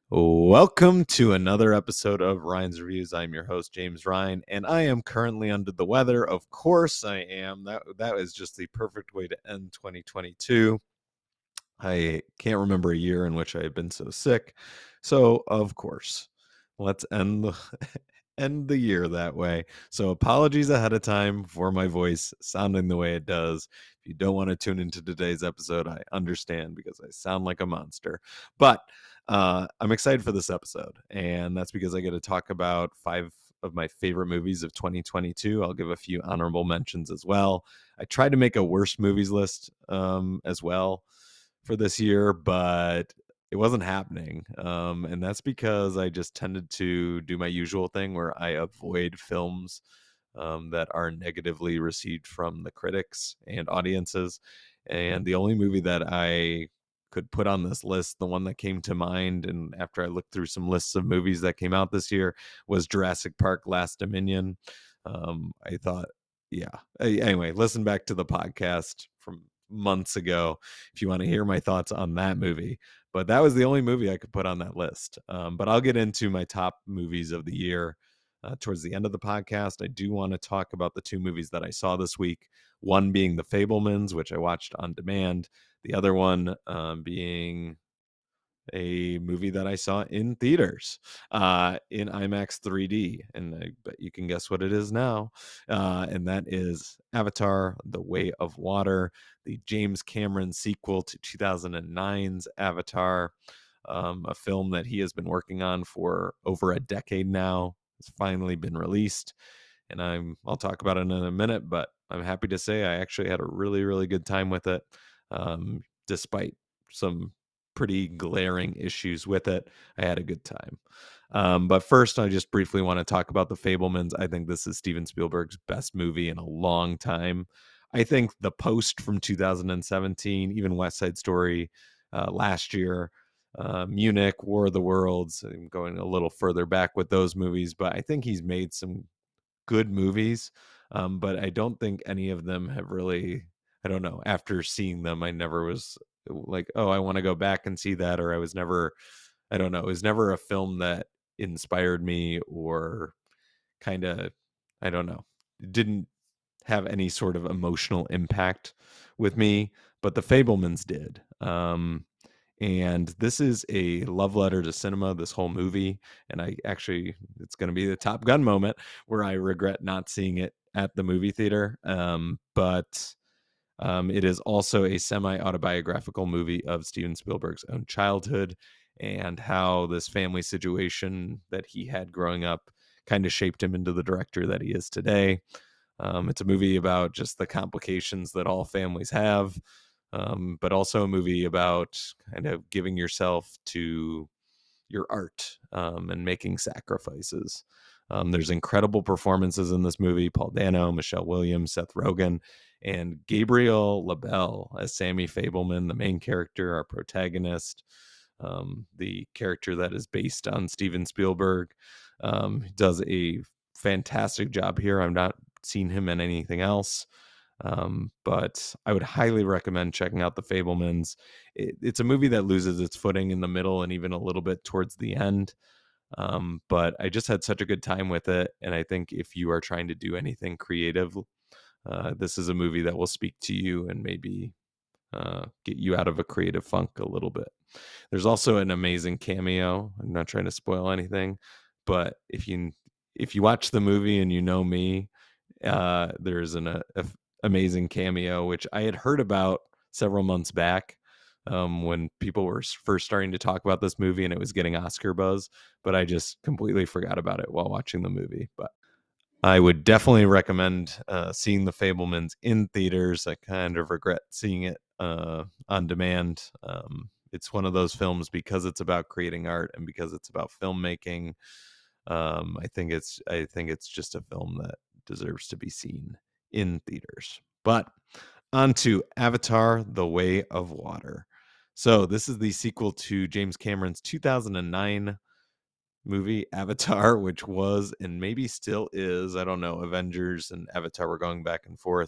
Welcome to another episode of Ryan's Reviews. I'm your host, James Ryan, and I am currently under the weather. Of course I am. That is just the perfect way to end 2022. I can't remember a year in which I have been so sick. So, of course, let's end the end the year that way. So, apologies ahead of time for my voice sounding the way it does. If you don't want to tune into today's episode, I understand because I sound like a monster. But I'm excited for this episode, and that's because I get to talk about 5 of my favorite movies of 2022. I'll give a few honorable mentions as well. I tried to make a worst movies list as well for this year, but it wasn't happening. And that's because I just tended to do my usual thing where I avoid films that are negatively received from the critics and audiences. And the only movie that I could put on this list, the one that came to mind, and after I looked through some lists of movies that came out this year, was Jurassic Park Last Dominion. I thought, yeah. Anyway, listen back to the podcast from months ago if you want to hear my thoughts on that movie. But that was the only movie I could put on that list. But I'll get into my top movies of the year towards the end of the podcast. I do want to talk about the 2 movies that I saw this week. One being The Fablemans, which I watched on demand. The other one being a movie that I saw in theaters in IMAX 3D. And I bet you can guess what it is now. And that is Avatar, The Way of Water, the James Cameron sequel to 2009's Avatar, a film that he has been working on for over a decade now. It's finally been released. And I'll talk about it in a minute, but I'm happy to say I actually had a really, really good time with it, despite some pretty glaring issues with it. I had a good time. But first, I just briefly want to talk about The Fablemans. I think this is Steven Spielberg's best movie in a long time. I think The Post from 2017, even West Side Story last year, Munich, War of the Worlds. I'm going a little further back with those movies, but I think he's made some good movies. But I don't think any of them have really, I don't know, after seeing them, I never was like, oh, I want to go back and see that. Or I was never, I don't know, it was never a film that inspired me or kind of, I don't know, didn't have any sort of emotional impact with me. But The Fablemans did. And this is a love letter to cinema, this whole movie. And it's going to be the Top Gun moment where I regret not seeing it at the movie theater. But it is also a semi-autobiographical movie of Steven Spielberg's own childhood and how this family situation that he had growing up kind of shaped him into the director that he is today. It's a movie about just the complications that all families have, but also a movie about kind of giving yourself to your art and making sacrifices. There's incredible performances in this movie: Paul Dano, Michelle Williams, Seth Rogen, and Gabriel LaBelle as Sammy Fableman, the main character, our protagonist, the character that is based on Steven Spielberg. Does a fantastic job here. I've not seen him in anything else. But I would highly recommend checking out The Fablemans. It's a movie that loses its footing in the middle and even a little bit towards the end. But I just had such a good time with it. And I think if you are trying to do anything creative, this is a movie that will speak to you and maybe get you out of a creative funk a little bit. There's also an amazing cameo. I'm not trying to spoil anything, but if you watch the movie and you know me, there's an amazing cameo which I had heard about several months back, when people were first starting to talk about this movie and it was getting Oscar buzz, but I just completely forgot about it while watching the movie. But I would definitely recommend seeing The Fablemans in theaters. I kind of regret seeing it on demand. It's one of those films, because it's about creating art and because it's about filmmaking. I think it's just a film that deserves to be seen in theaters. But on to Avatar: The Way of Water. So this is the sequel to James Cameron's 2009 movie Avatar, which was and maybe still is, I don't know, Avengers and Avatar were going back and forth,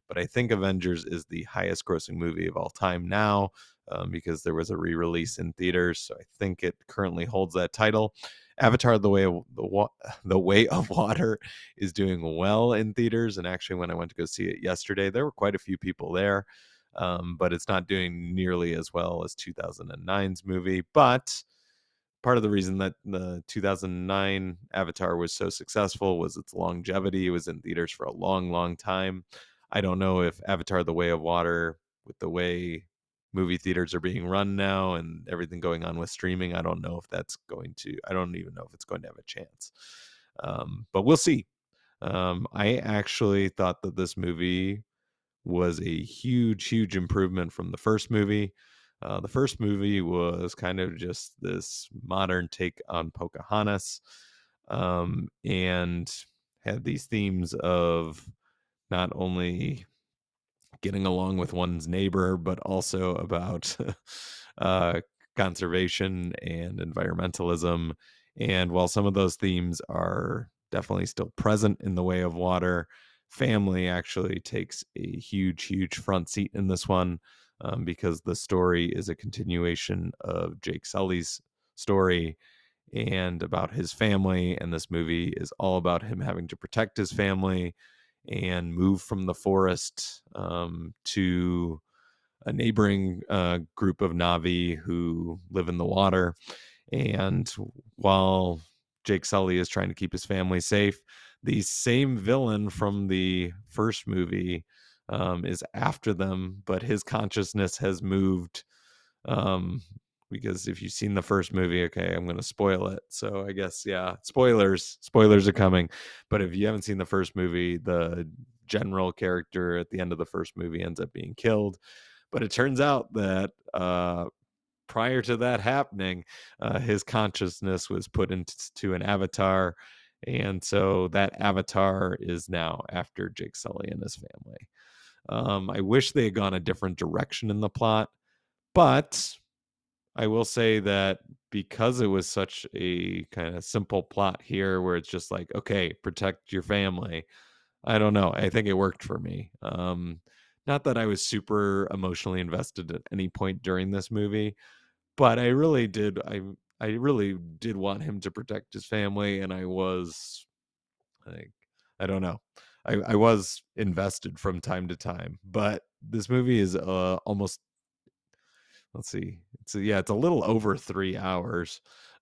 but I think Avengers is the highest grossing movie of all time now, because there was a re-release in theaters. So I think it currently holds that title. Avatar: The Way of Water is doing well in theaters, and actually, when I went to go see it yesterday, there were quite a few people there. But it's not doing nearly as well as 2009's movie. But part of the reason that the 2009 Avatar was so successful was its longevity. It was in theaters for a long, long time. I don't know if Avatar: The Way of Water, with the way movie theaters are being run now and everything going on with streaming, I don't know if that's going to, I don't even know if it's going to have a chance. But we'll see. I actually thought that this movie was a huge, huge improvement from the first movie. The first movie was kind of just this modern take on Pocahontas, and had these themes of not only getting along with one's neighbor, but also about uh, conservation and environmentalism. And while some of those themes are definitely still present in The Way of Water, family actually takes a huge, huge front seat in this one, because the story is a continuation of Jake Sully's story and about his family. And this movie is all about him having to protect his family and move from the forest, to a neighboring group of Navi who live in the water. And while Jake Sully is trying to keep his family safe, the same villain from the first movie is after them, but his consciousness has moved. Um, because if you've seen the first movie, okay, I'm going to spoil it. So I guess, yeah, spoilers are coming. But if you haven't seen the first movie, the general character at the end of the first movie ends up being killed. But it turns out that prior to that happening, his consciousness was put into an avatar. And so that avatar is now after Jake Sully and his family. I wish they had gone a different direction in the plot, but I will say that because it was such a kind of simple plot here where it's just like, okay, protect your family. I don't know. I think it worked for me. Not that I was super emotionally invested at any point during this movie, but I really did want him to protect his family, and I was like, I don't know. I was invested from time to time, but this movie is almost, let's see, it's a little over 3 hours,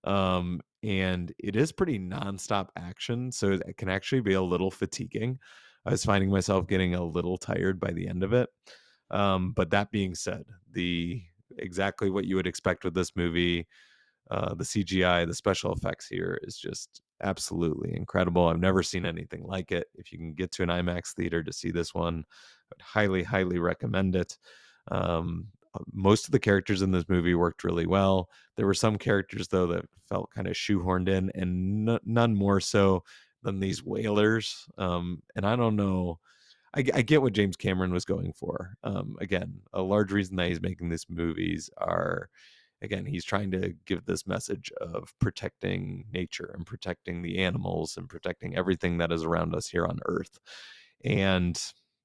and it is pretty nonstop action, so it can actually be a little fatiguing. I was finding myself getting a little tired by the end of it. But that being said, the exactly what you would expect with this movie. The CGI, the special effects here is just absolutely incredible. I've never seen anything like it. If you can get to an IMAX theater to see this one, I'd highly, highly recommend it. Most of the characters in this movie worked really well. There were some characters, though, that felt kind of shoehorned in, and none more so than these whalers. And I don't know. I get what James Cameron was going for. Again, a large reason that he's making these movies are, again, he's trying to give this message of protecting nature and protecting the animals and protecting everything that is around us here on Earth. And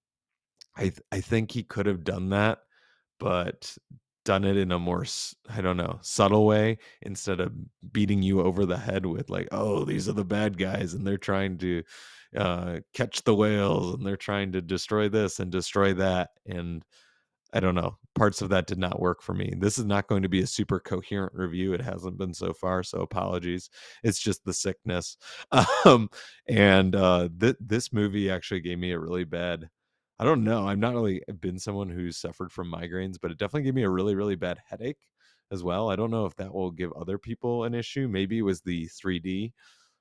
I think he could have done that, but done it in a more, I don't know, subtle way, instead of beating you over the head with like, oh, these are the bad guys and they're trying to catch the whales and they're trying to destroy this and destroy that. And I don't know, parts of that did not work for me. This is not going to be a super coherent review. It hasn't been so far, so apologies. It's just the sickness. Um, and this movie actually gave me a really bad, I don't know, I'm not really been someone who's suffered from migraines, but it definitely gave me a really, really bad headache as well. I don't know if that will give other people an issue. Maybe it was the 3D.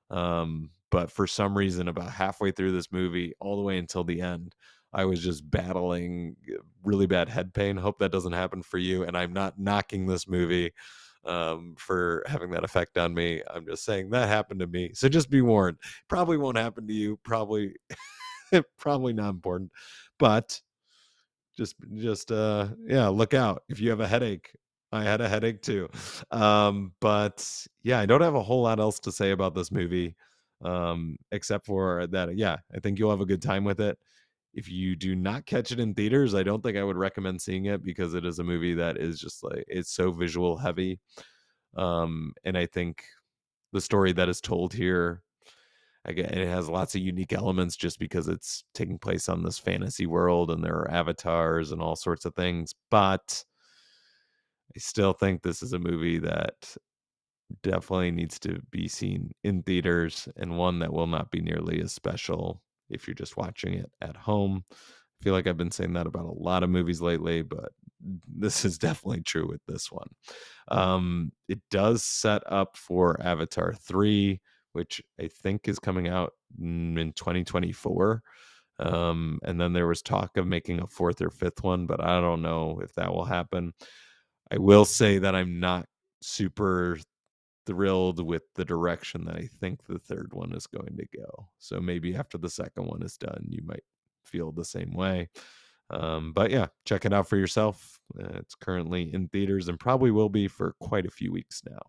But for some reason, about halfway through this movie, all the way until the end, I was just battling really bad head pain. Hope that doesn't happen for you. And I'm not knocking this movie for having that effect on me. I'm just saying that happened to me. So just be warned. Probably won't happen to you. Probably, probably not important. But yeah, look out if you have a headache. I had a headache too. But yeah, I don't have a whole lot else to say about this movie, except for that, yeah, I think you'll have a good time with it. If you do not catch it in theaters, I don't think I would recommend seeing it because it is a movie that is just like it's so visual heavy. And I think the story that is told here, again, it has lots of unique elements just because it's taking place on this fantasy world and there are avatars and all sorts of things. But I still think this is a movie that definitely needs to be seen in theaters and one that will not be nearly as special if you're just watching it at home. I feel like I've been saying that about a lot of movies lately, but this is definitely true with this one. It does set up for Avatar 3, which I think is coming out in 2024. And then there was talk of making a fourth or fifth one, but I don't know if that will happen. I will say that I'm not super thrilled with the direction that I think the third one is going to go. So maybe after the second one is done, you might feel the same way. But yeah, check it out for yourself. It's currently in theaters and probably will be for quite a few weeks now.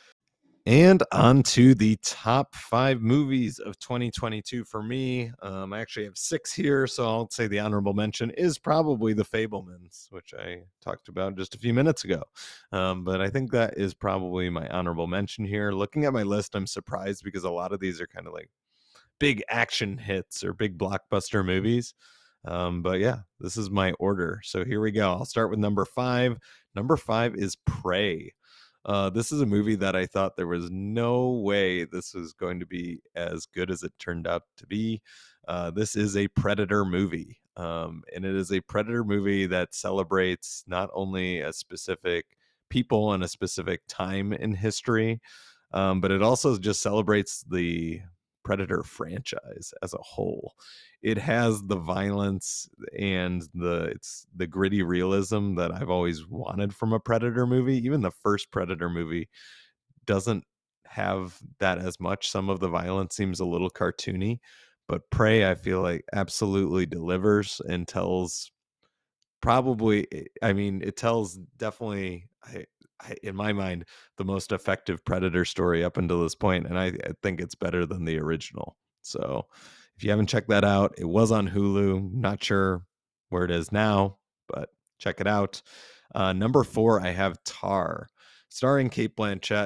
And on to the top 5 movies of 2022 for me. I actually have 6 here, so I'll say the honorable mention is probably The Fablemans, which I talked about just a few minutes ago. But I think that is probably my honorable mention here. Looking at my list, I'm surprised because a lot of these are kind of like big action hits or big blockbuster movies. But yeah, this is my order. So here we go. I'll start with number 5. Number 5 is Prey. This is a movie that I thought there was no way this was going to be as good as it turned out to be. This is a Predator movie. And it is a Predator movie that celebrates not only a specific people and a specific time in history, but it also just celebrates the Predator franchise as a whole. It has the violence and it's the gritty realism that I've always wanted from a Predator movie. Even the first Predator movie doesn't have that as much. Some of the violence seems a little cartoony, but Prey I feel like absolutely delivers and tells probably I mean, it tells definitely in my mind, the most effective Predator story up until this point, and I think it's better than the original. So, if you haven't checked that out, it was on Hulu. Not sure where it is now, but check it out. Number 4, I have Tar, starring Cate Blanchett.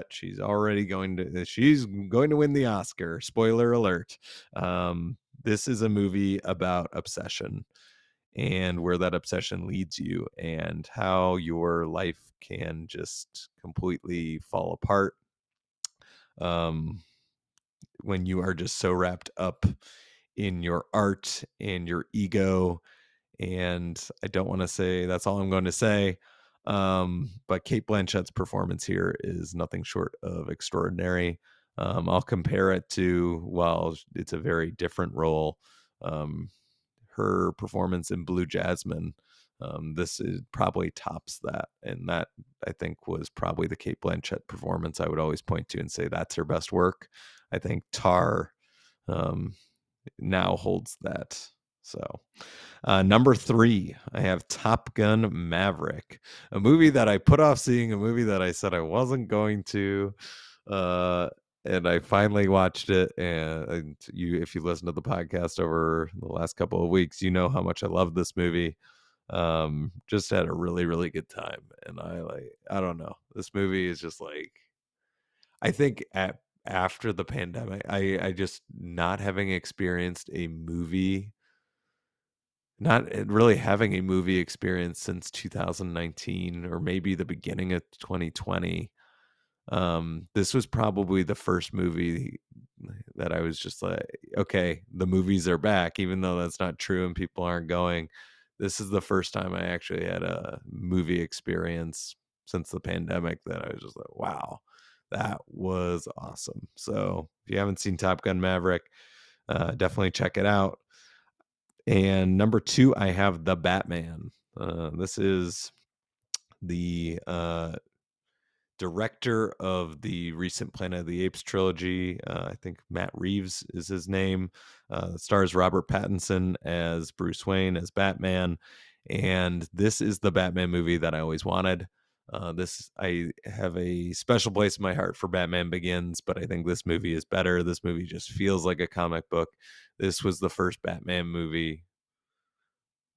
She's going to win the Oscar. Spoiler alert. This is a movie about obsession and where that obsession leads you and how your life can just completely fall apart um, when you are just so wrapped up in your art and your ego. And I don't want to say that's all I'm going to say. But Cate Blanchett's performance here is nothing short of extraordinary. I'll compare it to, well, it's a very different role. Um, Her performance in Blue Jasmine. This is probably tops that, and that I think was probably the Cate Blanchett performance I would always point to and say that's her best work. I think Tar um, now holds that. So, number 3, I have Top Gun Maverick, a movie that I put off seeing, a movie that I said I wasn't going to. Uh, and I finally watched it. And you, if you listen to the podcast over the last couple of weeks, you know how much I love this movie. Just had a really, really good time. And I don't know. This movie is just like, I think after the pandemic, I just not having experienced a movie, not really having a movie experience since 2019 or maybe the beginning of 2020. This was probably the first movie that I was just like, okay, the movies are back, even though that's not true and people aren't going. This is the first time I actually had a movie experience since the pandemic that I was just like, wow, that was awesome. So if you haven't seen Top Gun Maverick, definitely check it out. And number 2, I have The Batman. This is the director of the recent Planet of the Apes trilogy. I think Matt Reeves is his name. Stars Robert Pattinson as Bruce Wayne, as Batman. And this is the Batman movie that I always wanted. I have a special place in my heart for Batman Begins, but I think this movie is better. This movie just feels like a comic book. This was the first Batman movie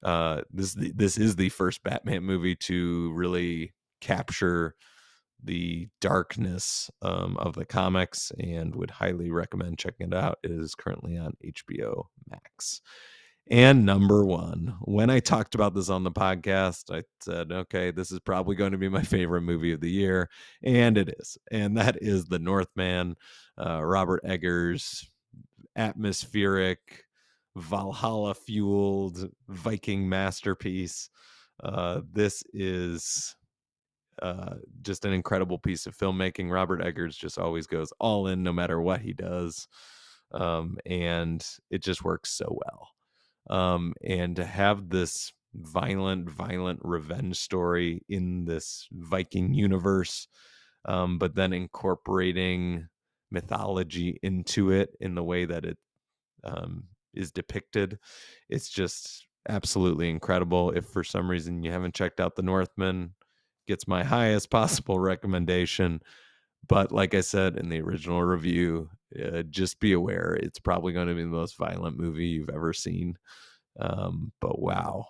this is the first Batman movie to really capture the darkness of the comics, and would highly recommend checking it out. It is currently on HBO Max. And number one, when I talked about this on the podcast, I said, okay, this is probably going to be my favorite movie of the year. And it is. And that is The Northman, Robert Eggers' atmospheric, Valhalla fueled Viking masterpiece. This is just an incredible piece of filmmaking. Robert Eggers just always goes all in no matter what he does. And it just works so well. And to have this violent revenge story in this Viking universe, but then incorporating mythology into it in the way that it is depicted, it's just absolutely incredible. If for some reason you haven't checked out The Northman, gets my highest possible recommendation. But like I said in the original review, just be aware it's probably going to be the most violent movie you've ever seen. But wow,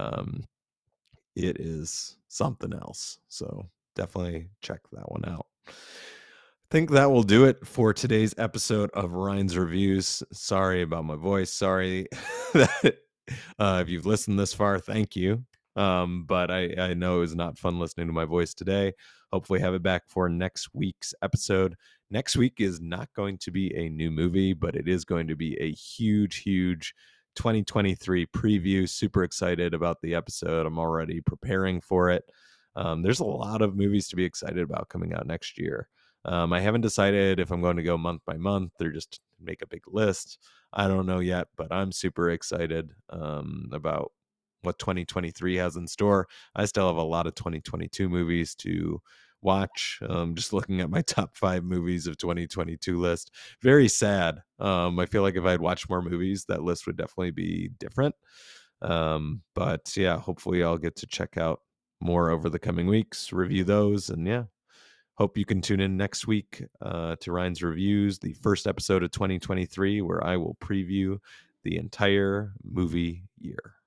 it is something else. So definitely check that one out. I think that will do it for today's episode of Ryan's Reviews. Sorry about my voice. Sorry that if you've listened this far, thank you. But I know it was not fun listening to my voice today. Hopefully have it back for next week's episode. Next week is not going to be a new movie, but it is going to be a huge 2023 preview. Super excited about the episode. I'm already preparing for it. There's a lot of movies to be excited about coming out next year. I haven't decided if I'm going to go month by month or just make a big list. I don't know yet, but I'm super excited about what 2023 has in store. I still have a lot of 2022 movies to watch. Just looking at my top 5 movies of 2022 list, very sad. I feel like if I had watched more movies, that list would definitely be different. But yeah, hopefully I'll get to check out more over the coming weeks, review those, and yeah, hope you can tune in next week to Ryan's Reviews, the first episode of 2023, where I will preview the entire movie year.